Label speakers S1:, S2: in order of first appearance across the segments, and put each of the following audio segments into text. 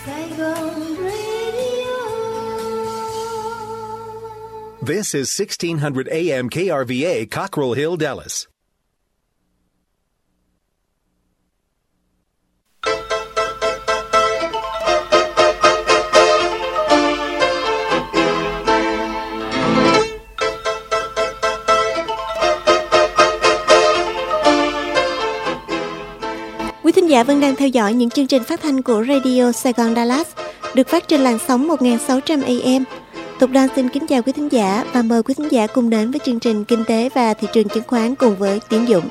S1: Saigon Radio.
S2: This is 1600 AM KRVA, Cockrell Hill, Dallas.
S3: Quý thính giả vẫn đang theo dõi những chương trình phát thanh của Radio Saigon Dallas được phát trên làn sóng 1600 AM. Tục Đoan xin kính chào quý thính giả và mời quý thính giả cùng đến với chương trình Kinh tế và Thị trường chứng khoán cùng với Tiến Dũng.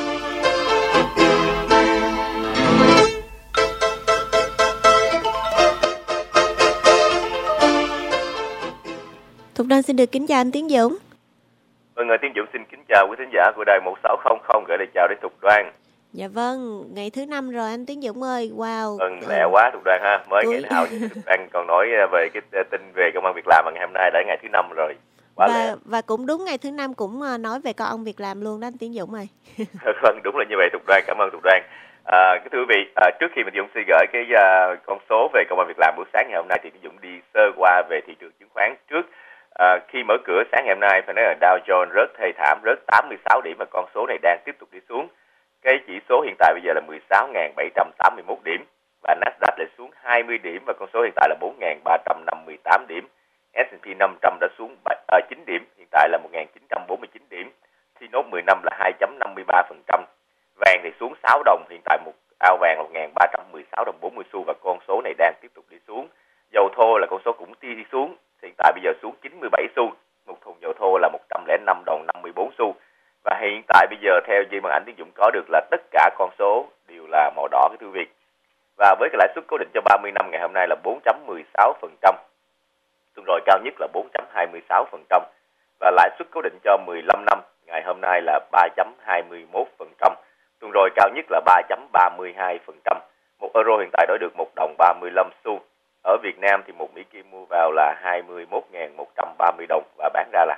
S3: Tục Đoan xin được kính chào anh Tiến Dũng.
S4: Vâng, Tiến Dũng xin kính chào quý thính giả của đài 1600 gửi lời chào đến Tục Đoan.
S3: Dạ vâng, ngày thứ 5 rồi anh Tiến Dũng ơi, wow.
S4: Vâng, lẹ quá Tục Đoan ha, mới ngày nào Tục Đoan còn nói về cái tin về công ăn việc làm, mà ngày hôm nay đã ngày thứ 5 rồi.
S3: Và cũng đúng ngày thứ 5 cũng nói về công ăn việc làm luôn đó anh Tiến Dũng ơi.
S4: Vâng, đúng là như vậy Tục Đoan, cảm ơn Tục Đoan. Thưa quý vị, trước khi mình Dũng sẽ gửi cái con số về công ăn việc làm buổi sáng ngày hôm nay thì Dũng đi sơ qua về thị trường chứng khoán trước. Khi mở cửa sáng ngày hôm nay phải nói là Dow Jones rớt thê thảm, rớt 86 điểm và con số này đang tiếp tục đi xuống. Cái chỉ số hiện tại bây giờ là 16.781 điểm và Nasdaq lại xuống 20 điểm và con số hiện tại là 4.358 điểm. S&P 500 đã xuống 9 điểm, hiện tại là 1.949 điểm. T-Nốt 10 năm là 2.53%. Vàng thì xuống 6 đồng, hiện tại một ao vàng là 1.316 đồng 40 xu và con số này đang tiếp tục đi xuống. Dầu thô là con số cũng đi xuống, hiện tại bây giờ xuống 97 xu. Một thùng dầu thô là 105 đồng 54 xu. Và hiện tại bây giờ theo như màn ảnh Tiến Dũng có được là tất cả con số đều là màu đỏ cái thưa quý vị. Và với cái lãi suất cố định cho 30 năm ngày hôm nay là 4.16%. Tuần rồi cao nhất là 4.26%. Và lãi suất cố định cho 15 năm ngày hôm nay là 3.21%. Tuần rồi cao nhất là 3.32%. Một euro hiện tại đổi được 1 đồng 35 xu. Ở Việt Nam thì một Mỹ Kim mua vào là 21.130 đồng và bán ra là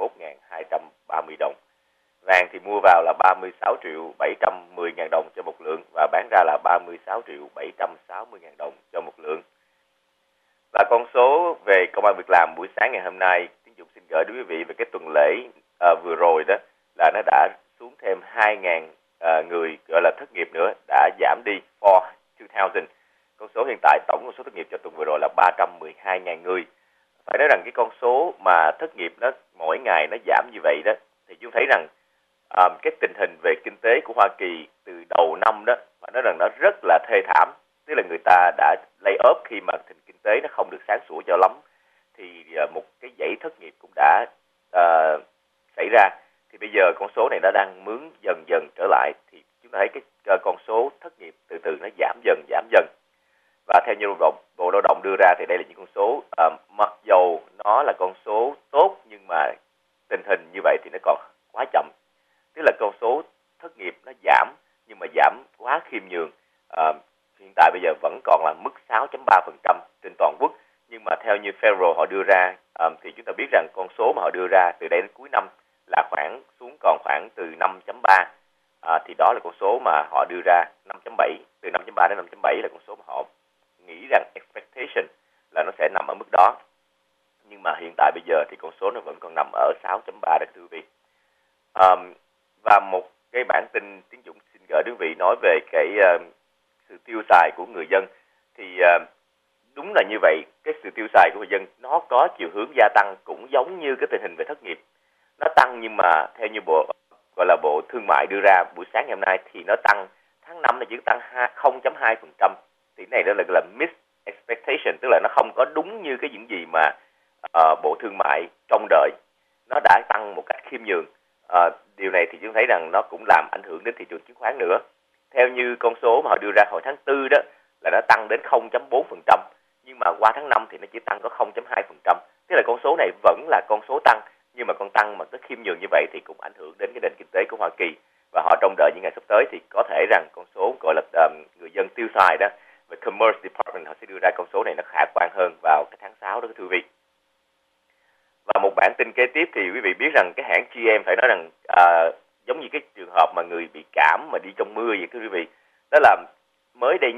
S4: 21.230 đồng. Vàng thì mua vào là 36.710.000 đồng cho một lượng và bán ra là 36.760.000 đồng cho một lượng. Và con số về công ăn việc làm buổi sáng ngày hôm nay, Tiến Dũng xin gửi đến quý vị về cái tuần lễ vừa rồi đó là nó đã xuống thêm 2.000 người gọi là thất nghiệp nữa, đã giảm đi for 2000. Con số hiện tại tổng con số thất nghiệp cho tuần vừa rồi là 312.000 người. Phải nói rằng cái con số mà thất nghiệp nó mỗi ngày nó giảm như vậy đó thì chúng thấy rằng cái tình hình về kinh tế của Hoa Kỳ từ đầu năm đó phải nói rằng nó rất là thê thảm, tức là người ta đã lay off khi mà tình kinh tế nó không được sáng sủa cho lắm thì một cái dãy thất nghiệp cũng đã xảy ra. Thì bây giờ con số này nó đang mướn dần dần trở lại thì chúng ta thấy cái con số thất nghiệp từ từ nó giảm dần. Và theo như Bộ Lao động đưa ra thì đây là những con số mặc dầu nó là con số tốt nhưng mà tình hình như vậy thì nó còn quá chậm. Tức là con số thất nghiệp nó giảm nhưng mà giảm quá khiêm nhường. Hiện tại bây giờ vẫn còn là mức 6.3% trên toàn quốc. Nhưng mà theo như Federal họ đưa ra thì chúng ta biết rằng con số mà họ đưa ra từ đây đến cuối năm là xuống còn khoảng từ 5.3. Thì đó là con số mà họ đưa ra 5.7. Từ 5.3 đến 5.7 là con số mà họ nghĩ rằng expectation là nó sẽ nằm ở mức đó. Nhưng mà hiện tại bây giờ thì con số nó vẫn còn nằm ở 6.3 đó thưa quý vị. Và một cái bản tin Tiến Dũng xin gửi đến quý vị nói về cái sự tiêu xài của người dân thì đúng là như vậy, cái sự tiêu xài của người dân nó có chiều hướng gia tăng cũng giống như cái tình hình về thất nghiệp. Nó tăng nhưng mà theo như Bộ Thương mại đưa ra buổi sáng ngày hôm nay thì nó tăng tháng 5 là chỉ tăng 0.2%. Thì này đó là miss expectation, tức là nó không có đúng như cái những gì mà Bộ Thương mại trông đợi. Nó đã tăng một cách khiêm nhường. Điều này thì chúng thấy rằng nó cũng làm ảnh hưởng đến thị trường chứng khoán nữa. Theo như con số mà họ đưa ra hồi tháng 4 đó là nó tăng đến 0.4%, nhưng mà qua tháng 5 thì nó chỉ tăng có 0.2%. Tức là con số này vẫn là con số tăng, nhưng mà con tăng mà nó khiêm nhường như vậy thì cũng ảnh hưởng đến cái nền kinh tế của Hoa Kỳ. Và họ trông đợi những ngày sắp tới thì có thể rằng con số gọi là người dân tiêu xài đó, về Commerce Department họ sẽ đưa ra con số này nó khả quan hơn vào cái tháng 6 đó thưa quý vị. Và một bản tin kế tiếp thì quý vị biết rằng cái hãng GM phải nói rằng giống như cái trường hợp mà người bị cảm mà đi trong mưa vậy thưa quý vị. Đó là mới đây nhất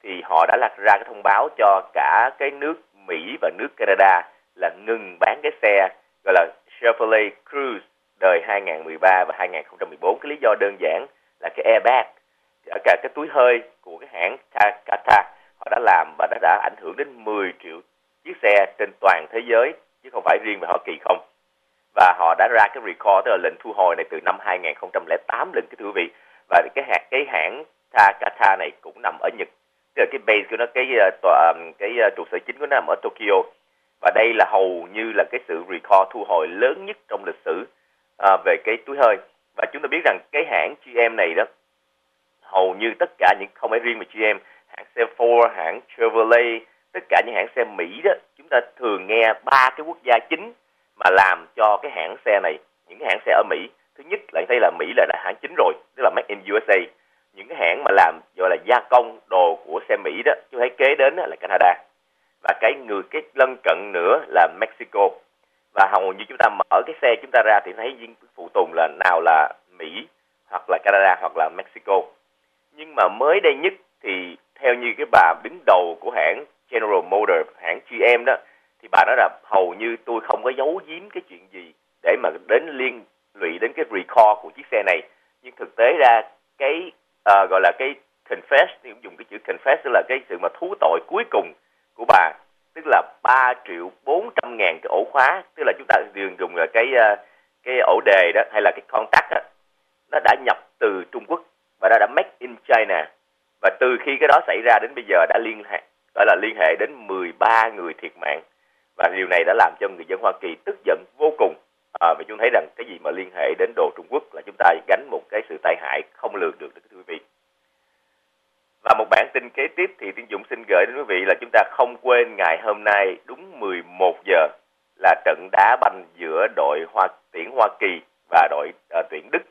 S4: thì họ đã ra cái thông báo cho cả cái nước Mỹ và nước Canada là ngừng bán cái xe gọi là Chevrolet Cruze đời 2013 và 2014. Cái lý do đơn giản là cái airbag, cả cái túi hơi của cái hãng Tata họ đã làm và đã ảnh hưởng đến 10 triệu chiếc xe trên toàn thế giới chứ không phải riêng về Hoa Kỳ không. Và họ đã ra cái recall, tức là lệnh thu hồi này từ năm 2008 lần, cái thưa quý vị. Và cái hãng Takata này cũng nằm ở Nhật, tức là cái base của nó, cái trụ sở chính của nó nằm ở Tokyo. Và đây là hầu như là cái sự recall thu hồi lớn nhất trong lịch sử về cái túi hơi. Và chúng ta biết rằng cái hãng GM này đó, hầu như tất cả những, không phải riêng về GM, hãng xe Ford, hãng Chevrolet, tất cả những hãng xe Mỹ đó, chúng ta thường nghe ba cái quốc gia chính mà làm cho cái hãng xe này, những cái hãng xe ở Mỹ. Thứ nhất là thấy là Mỹ là hãng chính rồi, tức là Made in USA. Những cái hãng mà làm gọi là gia công đồ của xe Mỹ đó, chúng thấy kế đến là Canada. Và cái lân cận nữa là Mexico. Và hầu như chúng ta mở cái xe chúng ta ra thì thấy phụ tùng là nào là Mỹ, hoặc là Canada, hoặc là Mexico. Nhưng mà mới đây nhất thì theo như cái bà đứng đầu của hãng General Motors, hãng GM đó, thì bà nói là hầu như tôi không có giấu giếm cái chuyện gì để mà đến liên lụy đến cái recall của chiếc xe này. Nhưng thực tế ra cái gọi là cái confess, thì dùng cái chữ confess tức là cái sự mà thú tội cuối cùng của bà, tức là 3.400.000 cái ổ khóa, tức là chúng ta dùng là cái ổ đề đó hay là cái contact đó, nó đã nhập từ Trung Quốc và đã made in China. Và từ khi cái đó xảy ra đến bây giờ đã liên hệ đến 13 người thiệt mạng. Và điều này đã làm cho người dân Hoa Kỳ tức giận vô cùng. Và chúng thấy rằng cái gì mà liên hệ đến đồ Trung Quốc là chúng ta gánh một cái sự tai hại không lường được, thưa quý vị. Và một bản tin kế tiếp thì Tiến Dũng xin gửi đến quý vị là chúng ta không quên ngày hôm nay đúng 11 giờ là trận đá banh giữa đội tuyển Hoa Kỳ và đội tuyển Đức.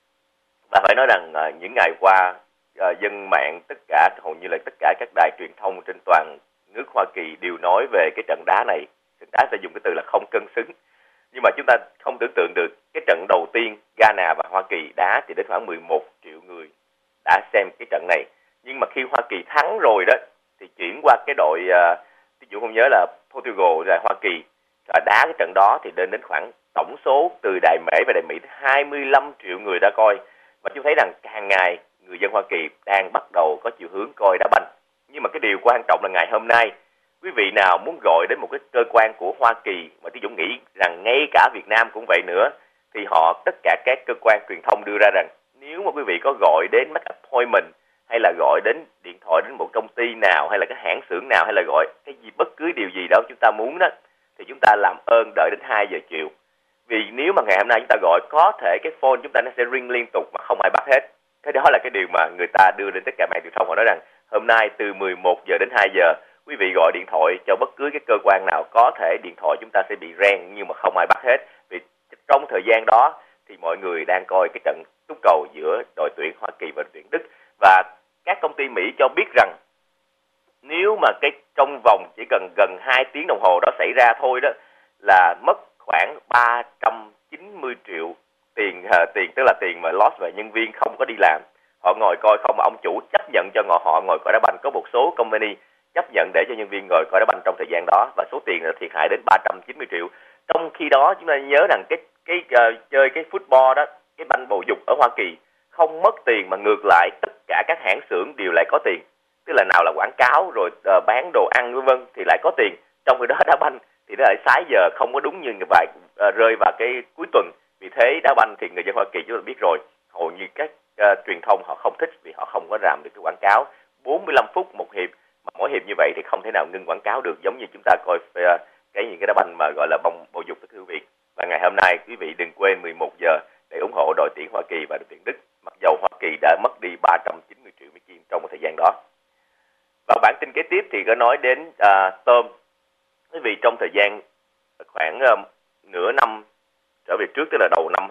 S4: Và phải nói rằng những ngày qua dân mạng hầu như là tất cả các đài truyền thông trên toàn nước Hoa Kỳ đều nói về cái trận đá này. Trận đá sẽ dùng cái từ là không cân xứng. Nhưng mà chúng ta không tưởng tượng được cái trận đầu tiên Ghana và Hoa Kỳ đá thì đến khoảng 11 triệu người đã xem cái trận này. Nhưng mà khi Hoa Kỳ thắng rồi đó thì chuyển qua cái đội Tiến Dũng không nhớ là Portugal rồi Hoa Kỳ đá cái trận đó thì lên đến khoảng tổng số từ Đài Mễ và Đài Mỹ 25 triệu người đã coi. Và chúng thấy rằng càng ngày người dân Hoa Kỳ đang bắt đầu có chiều hướng coi đá banh. Nhưng mà cái điều quan trọng là ngày hôm nay, quý vị nào muốn gọi đến một cái cơ quan của Hoa Kỳ, mà Tiến Dũng nghĩ rằng ngay cả Việt Nam cũng vậy nữa, thì tất cả các cơ quan truyền thông đưa ra rằng nếu mà quý vị có gọi đến make appointment hay là gọi đến điện thoại đến một công ty nào hay là cái hãng xưởng nào hay là gọi cái gì bất cứ điều gì đó chúng ta muốn đó, thì chúng ta làm ơn đợi đến 2 giờ chiều. Vì nếu mà ngày hôm nay chúng ta gọi, có thể cái phone chúng ta nó sẽ ring liên tục mà không ai bắt hết. Cái đó là cái điều mà người ta đưa lên tất cả mạng truyền thông. Họ nói rằng hôm nay từ 11 giờ đến 2 giờ quý vị gọi điện thoại cho bất cứ cái cơ quan nào, có thể điện thoại chúng ta sẽ bị reng nhưng mà không ai bắt hết. Vì trong thời gian đó thì mọi người đang coi cái trận túc cầu giữa đội tuyển Hoa Kỳ và đội tuyển Đức. Và các công ty Mỹ cho biết rằng nếu mà trong vòng chỉ cần gần 2 tiếng đồng hồ đó xảy ra thôi đó là mất khoảng 390 triệu tiền tức là tiền mà loss về nhân viên không có đi làm, họ ngồi coi không, mà ông chủ chấp nhận cho họ ngồi coi đá banh. Có một số company chấp nhận để cho nhân viên ngồi coi đá banh trong thời gian đó, và số tiền là thiệt hại đến 390 triệu. Trong khi đó chúng ta nhớ rằng chơi cái football đó, cái banh bầu dục ở Hoa Kỳ không mất tiền, mà ngược lại tất cả các hãng xưởng đều lại có tiền, tức là nào là quảng cáo rồi bán đồ ăn vân vân thì lại có tiền. Trong khi đó đá banh thì nó lại sái giờ không có đúng như người bài rơi vào cái cuối tuần. Vì thế đá banh thì người dân Hoa Kỳ chúng ta biết rồi, hầu như các truyền thông họ không thích vì họ không có làm được cái quảng cáo 45 phút một hiệp, mà mỗi hiệp như vậy thì không thể nào ngưng quảng cáo được, giống như chúng ta coi những cái đá banh mà gọi là bầu dục, thưa quý vị. Và ngày hôm nay quý vị đừng quên 11 giờ để ủng hộ đội tuyển Hoa Kỳ và đội tuyển Đức, mặc dầu Hoa Kỳ đã mất đi 390 triệu Mỹ Kim trong một thời gian đó. Và bản tin kế tiếp thì có nói đến tôm. Quý vị, trong thời gian khoảng nửa năm trở về trước, tức là đầu năm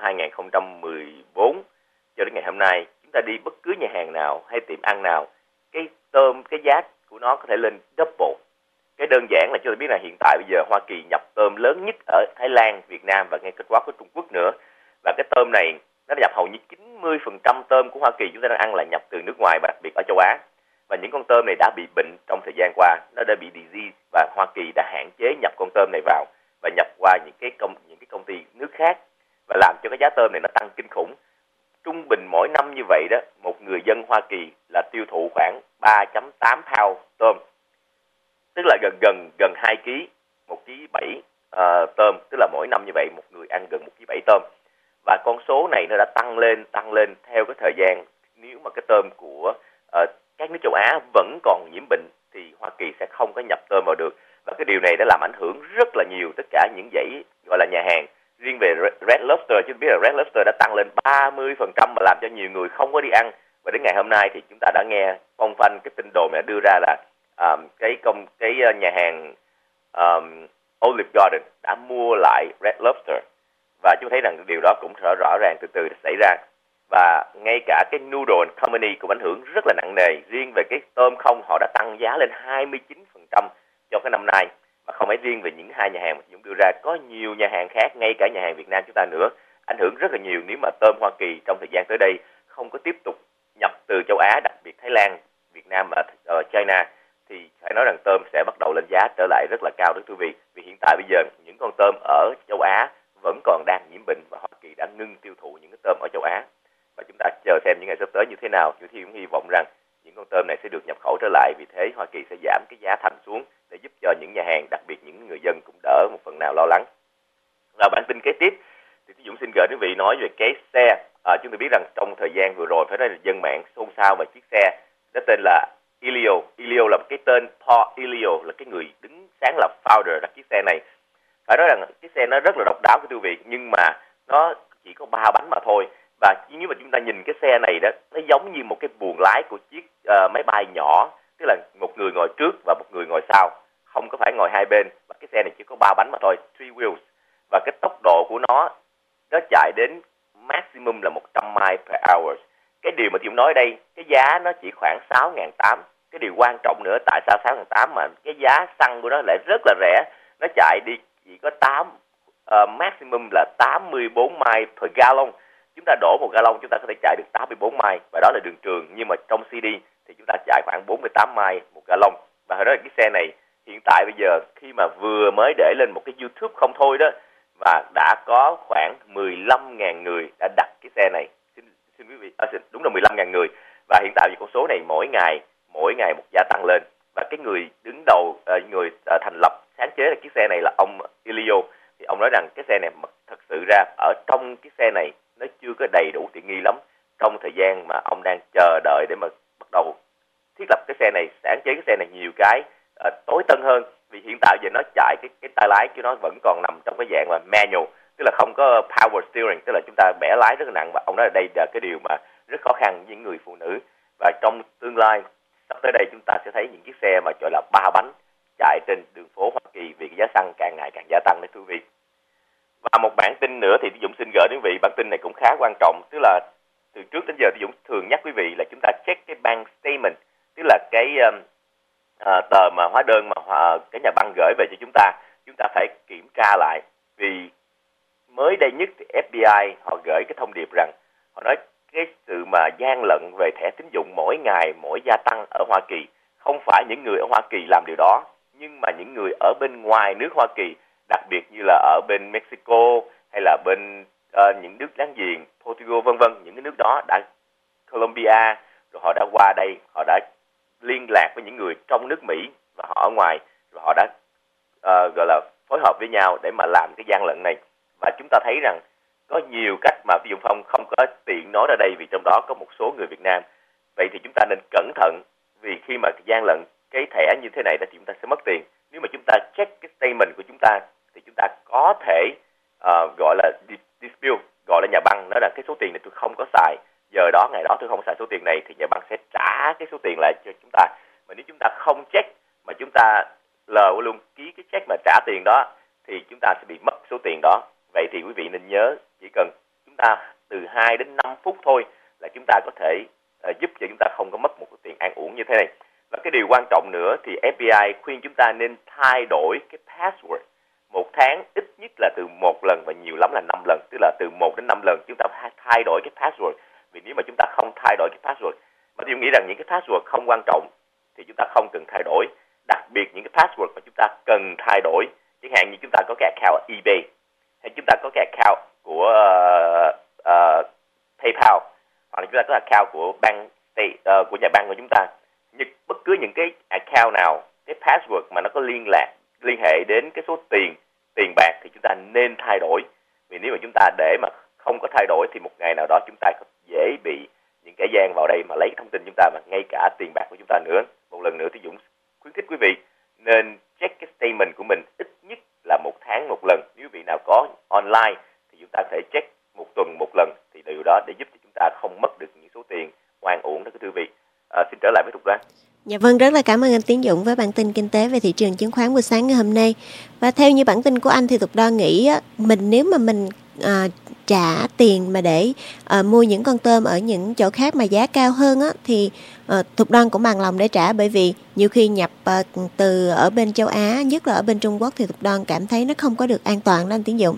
S4: 2014 cho đến ngày hôm nay, chúng ta đi bất cứ nhà hàng nào hay tiệm ăn nào, cái tôm, cái giá của nó có thể lên double. Cái đơn giản là chúng ta biết là hiện tại bây giờ Hoa Kỳ nhập tôm lớn nhất ở Thái Lan, Việt Nam và ngay kết quả của Trung Quốc nữa. Và cái tôm này nó nhập hầu như 90% tôm của Hoa Kỳ chúng ta đang ăn là nhập từ nước ngoài, và đặc biệt ở châu Á. và những con tôm này đã bị bệnh trong thời gian qua, nó đã bị disease và Hoa Kỳ đã hạn chế nhập con tôm này vào và nhập qua những cái công ty nước khác và làm cho cái giá tôm này nó tăng kinh khủng. Trung bình mỗi năm như vậy đó, một người dân Hoa Kỳ là tiêu thụ khoảng 3.8 pound tôm, tức là gần 2 kg, 1 kg 7 tôm, tức là mỗi năm như vậy một người ăn gần 1 kg 7 tôm. Và con số này nó đã tăng lên theo cái thời gian. Nếu mà cái tôm của các nước châu Á vẫn còn nhiễm bệnh thì Hoa Kỳ sẽ không có nhập tôm vào được. Và cái điều này đã làm ảnh hưởng rất là nhiều tất cả những dãy gọi là nhà hàng. Riêng về Red Lobster, chúng biết là Red Lobster đã tăng lên 30% mà làm cho nhiều người không có đi ăn. Và đến ngày hôm nay thì chúng ta đã nghe phong phanh cái tin đồn đã đưa ra là cái nhà hàng Olive Garden đã mua lại Red Lobster. Và chúng thấy rằng điều đó cũng rõ ràng từ từ xảy ra. Và ngay cả cái Noodle Company cũng ảnh hưởng rất là nặng nề. Riêng về cái tôm không, họ đã tăng giá lên 29% cho cái năm nay. Mà không phải riêng về những hai nhà hàng mà chúng đưa ra, có nhiều nhà hàng khác, ngay cả nhà hàng Việt Nam chúng ta nữa, ảnh hưởng rất là nhiều nếu mà tôm Hoa Kỳ trong thời gian tới đây không có tiếp tục nhập từ châu Á, đặc biệt Thái Lan, Việt Nam và China, thì phải nói rằng tôm sẽ bắt đầu lên giá trở lại rất là cao đó quý vị. Vì hiện tại bây giờ những con tôm ở châu Á vẫn còn đang nhiễm bệnh và Hoa Kỳ đã ngưng tiêu thụ những cái tôm ở châu Á. Và chúng ta chờ xem những ngày sắp tới như thế nào. Chúng tôi cũng hy vọng rằng những con tôm này sẽ được nhập khẩu trở lại, vì thế Hoa Kỳ sẽ giảm cái giá thành xuống để giúp cho những nhà hàng, đặc biệt những người dân cũng đỡ một phần nào lo lắng. Và bản tin kế tiếp thì Dũng xin gửi quý vị nói về cái xe. Chúng tôi biết rằng trong thời gian vừa rồi phải nói là dân mạng xôn xao về chiếc xe đó tên là Elio. Elio là một cái tên, Paul Elio là cái người đứng sáng lập, founder đặt chiếc xe này. Phải nói rằng cái xe nó rất là độc đáo quý vị, nhưng mà nó chỉ có 3 bánh mà thôi. Và nếu mà chúng ta nhìn cái xe này đó, nó giống như một cái buồng lái của chiếc máy bay nhỏ, tức là một người ngồi trước và một người ngồi sau, không có phải ngồi hai bên. Và cái xe này chỉ có 3 bánh mà thôi, 3 wheels. Và cái tốc độ của nó chạy đến maximum là 100 miles per hour. Cái điều mà Tiệm nói đây, cái giá nó chỉ khoảng 6.800. Cái điều quan trọng nữa, tại sao 6.800 mà cái giá xăng của nó lại rất là rẻ. Nó chạy đi chỉ có maximum là 84 miles per gallon. Chúng ta đổ 1 gallon chúng ta có thể chạy được 84 miles, và đó là đường trường. Nhưng mà trong CD thì chúng ta chạy khoảng 48 miles 1 gallon. Và hồi đó là cái xe này hiện tại bây giờ khi mà vừa mới để lên một cái YouTube không thôi đó, và đã có khoảng 15.000 người đã đặt cái xe này. Xin quý vị, đúng là 15.000 người. Và hiện tại thì con số này mỗi ngày một gia tăng lên. Và cái người đứng đầu, người thành lập, sáng chế là chiếc xe này là ông Elio. Thì ông nói rằng cái xe này thật sự ra ở trong cái xe này nó chưa có đầy đủ tiện nghi lắm. Trong thời gian mà ông đang chờ đợi để mà bắt đầu thiết lập cái xe này, sáng chế cái xe này nhiều cái tối tân hơn. Vì hiện tại giờ nó chạy cái tay lái của nó vẫn còn nằm trong cái dạng là manual, tức là không có power steering, tức là chúng ta bẻ lái rất là nặng. Và ông nói là đây là cái điều mà rất khó khăn với những người phụ nữ. Và trong tương lai sắp tới đây chúng ta sẽ thấy những chiếc xe mà gọi là 3 bánh chạy trên đường phố Hoa Kỳ, vì cái giá xăng càng ngày càng gia tăng đấy thưa quý vị. Và một bản tin nữa thì Dũng xin gửi đến quý vị, bản tin này cũng khá quan trọng, tức là từ trước đến giờ thì Dũng thường nhắc quý vị là chúng ta check cái bank statement, tức là cái tờ mà hóa đơn mà cái nhà băng gửi về cho chúng ta phải kiểm tra lại. Vì mới đây nhất thì FBI họ gửi cái thông điệp rằng họ nói cái sự mà gian lận về thẻ tín dụng mỗi ngày mỗi gia tăng ở Hoa Kỳ. Không phải những người ở Hoa Kỳ làm điều đó, nhưng mà những người ở bên ngoài nước Hoa Kỳ, đặc biệt như là ở bên Mexico hay là bên những nước láng giềng, Portugal vân vân, những cái nước đó đã, Colombia, rồi họ đã qua đây, họ đã liên lạc với những người trong nước Mỹ và họ ở ngoài, rồi họ đã gọi là phối hợp với nhau để mà làm cái gian lận này. Và chúng ta thấy rằng có nhiều cách mà Phi Dũng Phong không có tiện nói ra đây, vì trong đó có một số người Việt Nam. Vậy thì chúng ta nên cẩn thận, vì khi mà gian lận cái thẻ như thế này thì chúng ta sẽ mất tiền. Nếu mà chúng ta check cái statement của chúng ta thì chúng ta có thể gọi là dispute, gọi là nhà băng nói rằng cái số tiền này tôi không có xài, giờ đó ngày đó tôi không xài số tiền này, thì nhà băng sẽ trả cái số tiền lại cho chúng ta. Mà nếu chúng ta không check mà chúng ta lờ luôn ký cái check mà trả tiền đó thì chúng ta sẽ bị mất số tiền đó. Vậy thì quý vị nên nhớ, chỉ cần chúng ta từ 2 đến 5 phút thôi là chúng ta có thể giúp cho chúng ta không có mất một cái tiền ăn uống như thế này. Và cái điều quan trọng nữa thì FBI khuyên chúng ta nên thay đổi cái password. Một tháng ít nhất là từ 1 lần và nhiều lắm là 5 lần, tức là từ 1 đến 5 lần chúng ta thay đổi cái password. Vì nếu mà chúng ta không thay đổi cái password, mà tôi nghĩ rằng những cái password không quan trọng, thì chúng ta không cần thay đổi. Đặc biệt những cái password mà chúng ta cần thay đổi, chẳng hạn như chúng ta có cái account eBay, hay chúng ta có cái account của PayPal, hoặc là chúng ta có account của của nhà băng của chúng ta. Bất cứ những cái account nào, cái password mà nó có liên hệ đến cái số tiền bạc thì chúng ta nên thay đổi. Vì nếu mà chúng ta để mà không có thay đổi thì một ngày nào đó chúng ta có dễ bị những kẻ gian vào đây mà lấy thông tin chúng ta, mà ngay cả tiền bạc của chúng ta nữa. Một lần nữa thì Dũng khuyến khích quý vị nên check cái statement của mình ít nhất là một tháng một lần. Nếu quý vị nào có online thì chúng ta có thể check một tuần một lần, thì điều đó để giúp cho chúng ta không mất được những số tiền oan uổng đó quý vị. Xin trở lại với Thục Đoan.
S3: Dạ vâng, rất là cảm ơn anh Tiến Dũng với bản tin kinh tế về thị trường chứng khoán buổi sáng ngày hôm nay. Và theo như bản tin của anh thì Thục Đoan nghĩ nếu mà mình trả tiền mà để mua những con tôm ở những chỗ khác mà giá cao hơn thì Thục Đoan cũng bằng lòng để trả, bởi vì nhiều khi nhập từ ở bên châu Á, nhất là ở bên Trung Quốc, thì Thục Đoan cảm thấy nó không có được an toàn đó anh Tiến Dũng.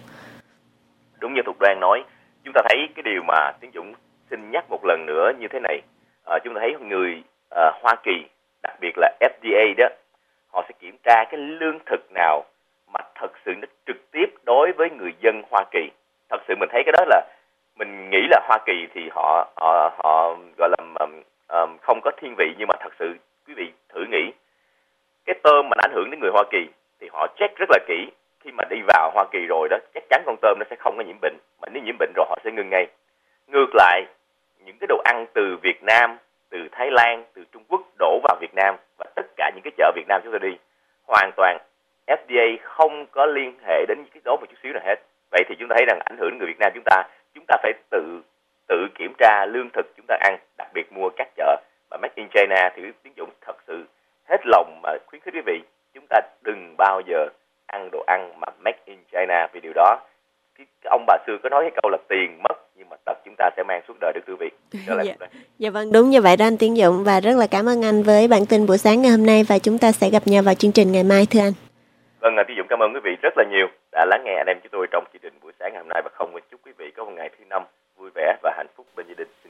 S4: Đúng như Thục Đoan nói, chúng ta thấy cái điều mà Tiến Dũng xin nhắc một lần nữa như thế này. Chúng ta thấy người Hoa Kỳ, đặc biệt là FDA đó, họ sẽ kiểm tra cái lương thực nào mà thật sự nó trực tiếp đối với người dân Hoa Kỳ. Thật sự mình thấy cái đó là mình nghĩ là Hoa Kỳ thì họ gọi là không có thiên vị, nhưng mà thật sự quý vị thử nghĩ, cái tôm mà nó ảnh hưởng đến người Hoa Kỳ thì họ check rất là kỹ. Khi mà đi vào Hoa Kỳ rồi đó, chắc chắn con tôm nó sẽ không có nhiễm bệnh, mà nếu nhiễm bệnh rồi họ sẽ ngưng ngay. Ngược lại, những cái đồ ăn từ Việt Nam, từ Thái Lan, từ Trung Quốc đổ vào Việt Nam, và tất cả những cái chợ Việt Nam chúng ta đi, hoàn toàn FDA không có liên hệ đến những cái đó một chút xíu nào hết. Vậy thì chúng ta thấy rằng ảnh hưởng đến người Việt Nam chúng ta phải tự kiểm tra lương thực chúng ta ăn, đặc biệt mua các chợ mà Made in China. Thì Tiến Dũng thật sự hết lòng mà khuyến khích quý vị, chúng ta đừng bao giờ ăn đồ ăn mà Made in China, vì điều đó cái ông bà xưa có nói cái câu là tiền mất nhưng mà tật chúng ta sẽ mang suốt đời được quý vị.
S3: Dạ vâng, đúng như vậy đó anh Tiến Dũng, và rất là cảm ơn anh với bản tin buổi sáng ngày hôm nay, và chúng ta sẽ gặp nhau vào chương trình ngày mai thưa anh.
S4: Vâng, Tiến Dũng cảm ơn quý vị rất là nhiều đã lắng nghe anh em chúng tôi trong chương trình buổi sáng ngày hôm nay, và không quên chúc quý vị có một ngày thứ năm vui vẻ và hạnh phúc bên gia đình.